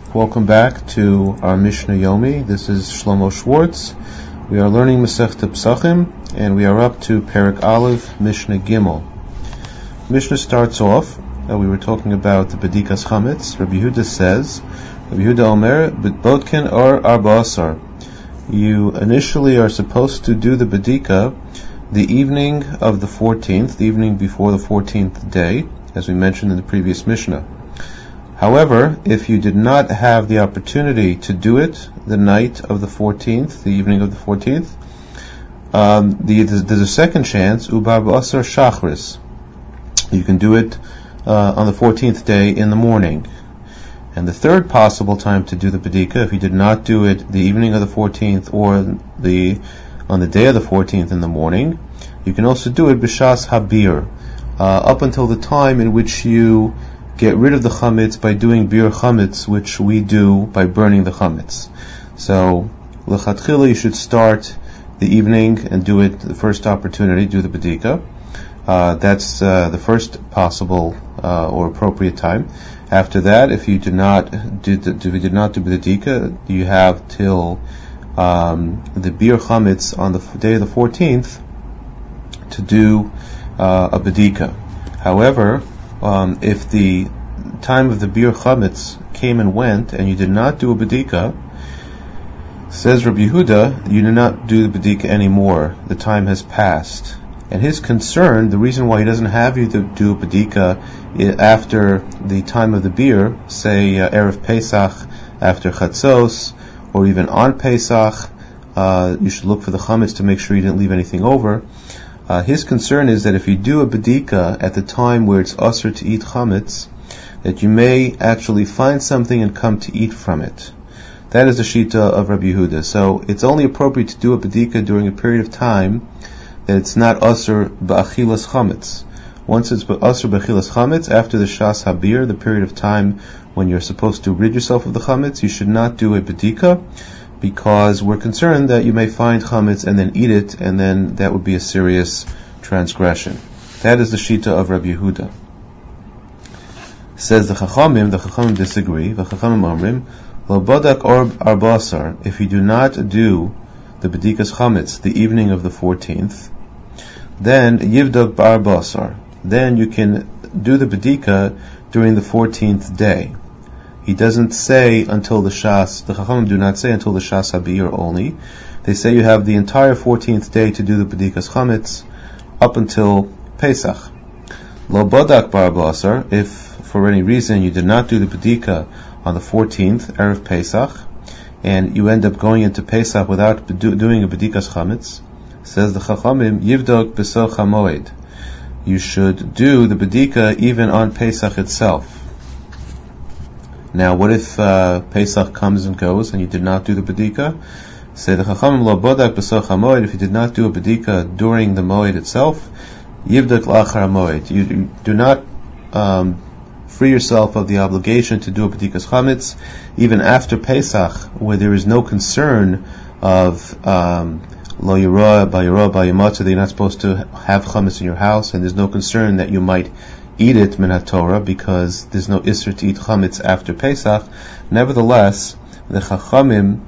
Welcome back to our Mishnah Yomi. This is Shlomo Schwartz. We are learning Masechta Pesachim, and we are up to Perek Aleph, Mishnah Gimel. Mishnah starts off, we were talking about the Bedikas Chametz. Rabbi Yehuda says, Rabbi Yehuda Omer, B'tbotken or Arba Asar. You initially are supposed to do the Bedika the evening of the 14th, the evening before the 14th day, as we mentioned in the previous Mishnah. However, if you did not have the opportunity to do it the night of the 14th, the evening of the 14th, there's a second chance, Ubar B'asar Shachris. You can do it on the 14th day in the morning. And the third possible time to do the Bedika, if you did not do it the evening of the 14th or on the day of the 14th in the morning, you can also do it B'shas Habir, up until the time in which you get rid of the chametz by doing bir chametz, which we do by burning the chametz. So, l'chatchila, you should start the evening and do it the first opportunity, do the bedika. That's the first possible or appropriate time. After that, if you did not do bedika, you have till the bir chametz on the day of the 14th to do a bedika. However, if the time of the bir chametz came and went, and you did not do a bedika, says Rabbi Yehuda, you do not do the bedika anymore. The time has passed. And his concern, the reason why he doesn't have you to do a bedika after the time of the bir, say Erev Pesach, after Chatzos, or even on Pesach, you should look for the chametz to make sure you didn't leave anything over. His concern is that if you do a bedika at the time where it's usher to eat chametz, that you may actually find something and come to eat from it. That is the shita of Rabbi Yehuda. So it's only appropriate to do a bedika during a period of time that it's not usher ba'achilas chametz. Once it's usher ba'achilas chametz, after the shas habir, the period of time when you're supposed to rid yourself of the chametz, you should not do a bedika, because we're concerned that you may find chametz and then eat it, and then that would be a serious transgression. That is the shita of Rabbi Yehuda. Says the Chachamim disagree. The Chachamim omrim, lo badak or arba asar, if you do not do the bedikas chametz the evening of the 14th, then yivdok b'arba asar, then you can do the bedika during the 14th day. He doesn't say until the shas, the Chachamim do not say until the shas habir only. They say you have the entire 14th day to do the bedikas chametz up until Pesach. Lo badak b'arba asar, if for any reason you did not do the bedika on the 14th, Erev Pesach, and you end up going into Pesach without doing a bedikas chametz, says the Chachamim, yivdok b'soch hamoed, you should do the bedika even on Pesach itself. Now, what if Pesach comes and goes and you did not do the bedika? Say the Chachamim lo bodak b'soch hamoed, if you did not do a bedika during the moed itself, yivdok la'achar hamoed, you do not free yourself of the obligation to do a bedikas chametz even after Pesach, where there is no concern of lo yirah b'yamatzah, that you're not supposed to have chametz in your house, and there's no concern that you might eat it min haTorah, because there's no isser to eat chametz after Pesach. Nevertheless, the Chachamim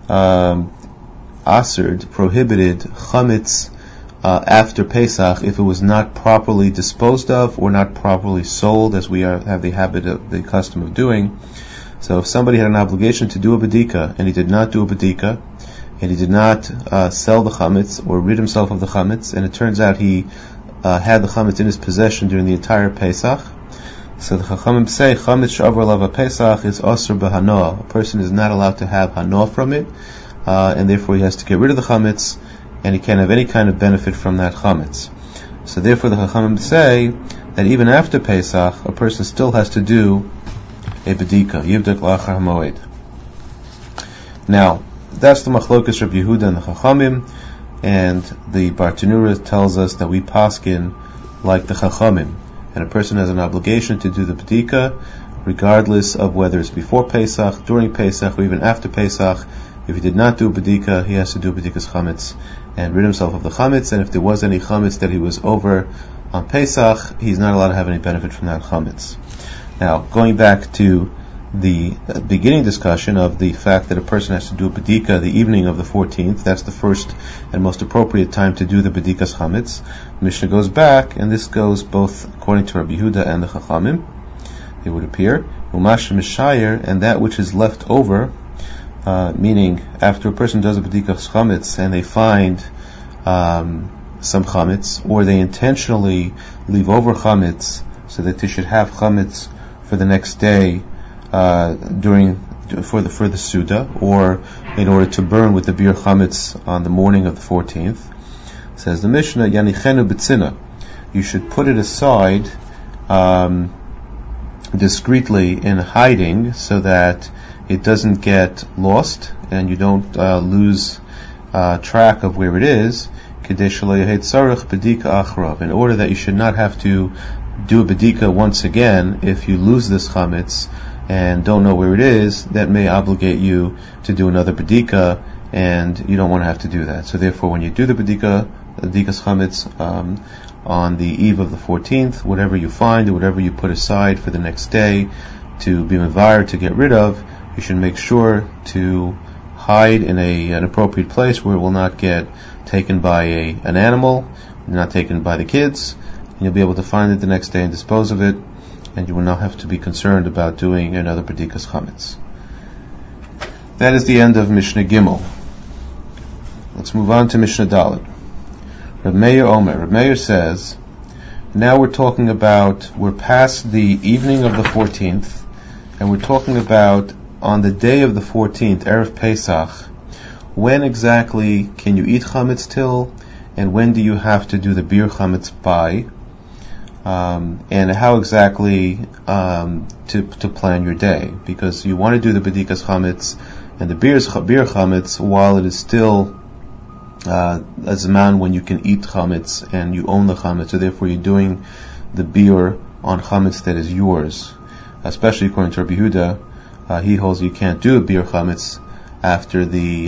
prohibited chametz after Pesach if it was not properly disposed of or not properly sold, as we have the custom of doing. So if somebody had an obligation to do a bedika and he did not do a bedika, and he did not sell the chametz or rid himself of the chametz, and it turns out he had the chametz in his possession during the entire Pesach, so the Chachamim say chametz she'avar lava Pesach is asur b'hanoah. A person is not allowed to have hanoah from it, and therefore he has to get rid of the chametz, and he can't have any kind of benefit from that chametz. So therefore the Chachamim say that even after Pesach, a person still has to do a bedika, yivdok la'achar hamoed. Now, that's the machlokas Rabbi Yehuda and the Chachamim, and the Bartanura tells us that we paskin like the Chachamim, and a person has an obligation to do the bedika regardless of whether it's before Pesach, during Pesach, or even after Pesach. If he did not do a bedika, he has to do bedikas chametz and rid himself of the chametz, and if there was any chametz that he was over on Pesach, he's not allowed to have any benefit from that chametz. Now, going back to the beginning discussion of the fact that a person has to do a bedika the evening of the 14th. That's the first and most appropriate time to do the bedikas chametz. Mishnah goes back, and this goes both according to Rabbi Yehuda and the Chachamim. It would appear umash mishayer, and that which is left over, meaning after a person does a bedikas chametz and they find some chametz, or they intentionally leave over chametz so that they should have chametz for the next day for the Suda, or in order to burn with the bir chametz on the morning of the 14th. Says the Mishnah, Yanichenu b'tzina, you should put it aside discreetly in hiding so that it doesn't get lost and you don't lose track of where it is, in order that you should not have to do a bedika once again if you lose this chametz and don't know where it is. That may obligate you to do another bedika, and you don't want to have to do that. So therefore, when you do the bedikas chametz on the eve of the 14th, whatever you find or whatever you put aside for the next day to be mevayer, to get rid of, you should make sure to hide in an appropriate place where it will not get taken by an animal, not taken by the kids, and you'll be able to find it the next day and dispose of it, and you will not have to be concerned about doing another bedikas chametz. That is the end of Mishnah Gimel. Let's move on to Mishnah Dalet. Reb Meir Omer. Reb Meir says, now we're past the evening of the 14th, and we're talking about on the day of the 14th, Erev Pesach, when exactly can you eat chametz till, and when do you have to do the bir chametz by, and how exactly to plan your day, because you want to do the bedikas chametz and the bir chametz while it is still a zman when you can eat chametz and you own the chametz, so therefore you're doing the bir on chametz that is yours. Especially according to Rabbi Yehuda, he holds you can't do a bir chametz after the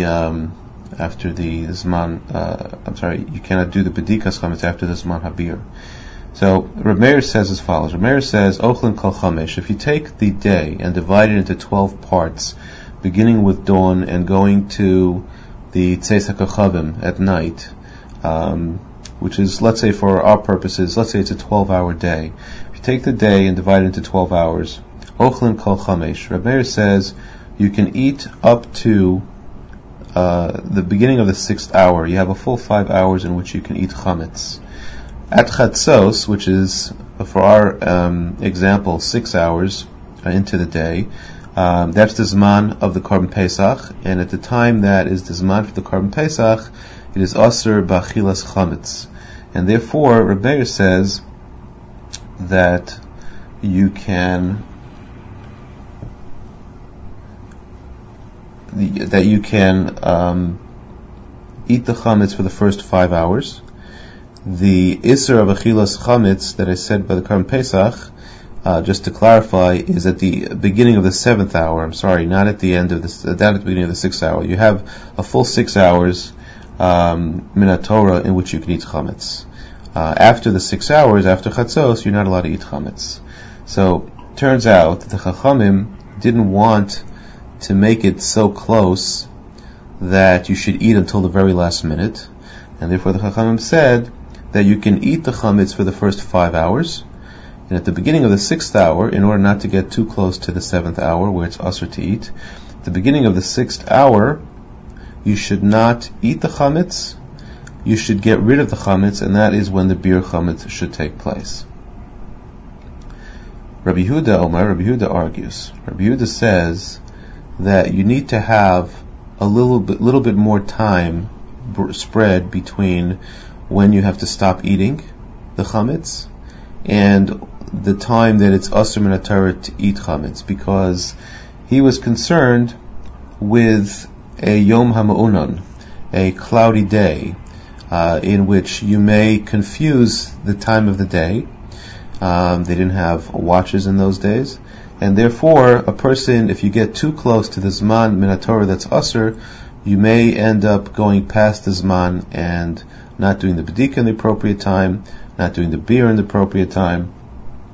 zman. You cannot do the bedikas chametz after the zman habir. So Reb Meir says as follows. Reb Meir says, Ochlin kol chamesh. If you take the day and divide it into 12 parts, beginning with dawn and going to the Tzeis HaKochavim at night, which is, let's say for our purposes, let's say it's a 12-hour day. If you take the day and divide it into 12 hours, Ochlin kol chamesh. Reb Meir says you can eat up to the beginning of the 6th hour. You have a full 5 hours in which you can eat chametz. At chatzos, which is, for our example, 6 hours into the day, that's the zman of the Korban Pesach, and at the time that is the zman for the Korban Pesach, it is aser b'achilas chametz. And therefore, Reb Meir says that you can eat the chametz for the first 5 hours. The Isser of Achilas Chametz that I said by the Korban Pesach, just to clarify, is at the beginning of the 7th hour. I'm sorry, not at the end of this, not at the beginning of the 6th hour. You have a full 6 hours Minat Torah in which you can eat chametz. After the 6 hours, after Chatzos, you're not allowed to eat chametz. So, turns out that the Chachamim didn't want to make it so close that you should eat until the very last minute, and therefore the Chachamim said that you can eat the chametz for the first 5 hours, and at the beginning of the 6th hour, in order not to get too close to the 7th hour where it's usher to eat, at the beginning of the 6th hour, you should not eat the chametz, you should get rid of the chametz, and that is when the bir chametz should take place. Rabbi Yehuda argues. Rabbi Yehuda says that you need to have a little bit more time spread between when you have to stop eating the chametz and the time that it's asur min haTorah to eat chametz, because he was concerned with a Yom HaMa'unan, a cloudy day, in which you may confuse the time of the day. They didn't have watches in those days, and therefore a person, if you get too close to the zman min haTorah that's asur, you may end up going past the zman and not doing the bedika in the appropriate time, not doing the beer in the appropriate time,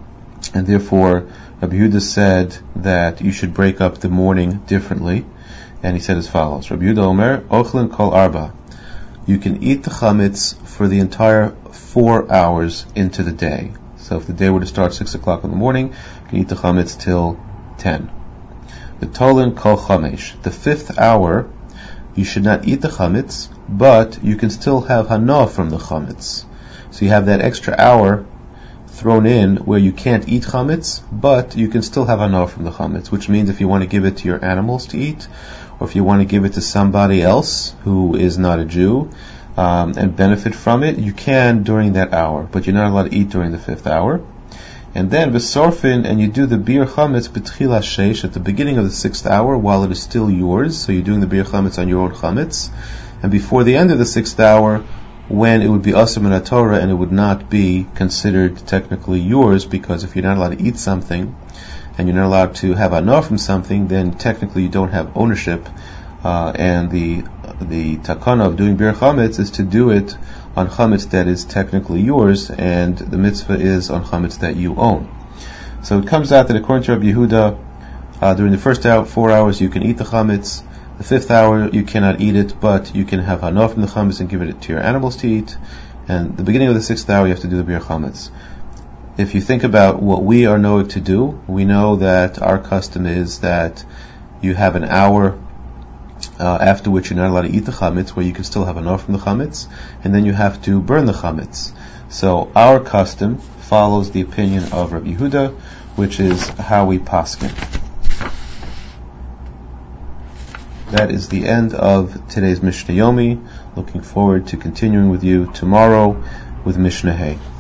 and therefore Rabbi Yehuda said that you should break up the morning differently, and he said as follows: Rabbi Yehuda Omer, Ochlin kol arba. You can eat the chametz for the entire 4 hours into the day. So if the day were to start 6 o'clock in the morning, you can eat the chametz till 10. The tolin kol chamesh. The 5th hour, you should not eat the chametz, but you can still have hana from the chametz. So you have that extra hour thrown in where you can't eat chametz, but you can still have hana from the chametz, which means if you want to give it to your animals to eat, or if you want to give it to somebody else who is not a Jew, and benefit from it, you can during that hour, but you're not allowed to eat during the 5th hour. And then v'sorfin, and you do the bir chametz b'tchila sheish at the beginning of the 6th hour while it is still yours. So you're doing the bir chametz on your own chametz, and before the end of the 6th hour, when it would be asur min Torah and it would not be considered technically yours, because if you're not allowed to eat something and you're not allowed to have hana from something, then technically you don't have ownership. And the takana of doing bir chametz is to do it on chametz that is technically yours, and the mitzvah is on chametz that you own. So it comes out that according to Rabbi Yehuda, during the first 4 hours you can eat the chametz. The 5th hour you cannot eat it, but you can have hana from the chametz and give it to your animals to eat. And the beginning of the 6th hour you have to do the bir chametz. If you think about what we are knowing to do, we know that our custom is that you have an hour after which you're not allowed to eat the chametz, where you can still have enough from the chametz, and then you have to burn the chametz. So our custom follows the opinion of Rabbi Yehuda, which is how we paskin. That is the end of today's Mishnah Yomi. Looking forward to continuing with you tomorrow with Mishnah Hay.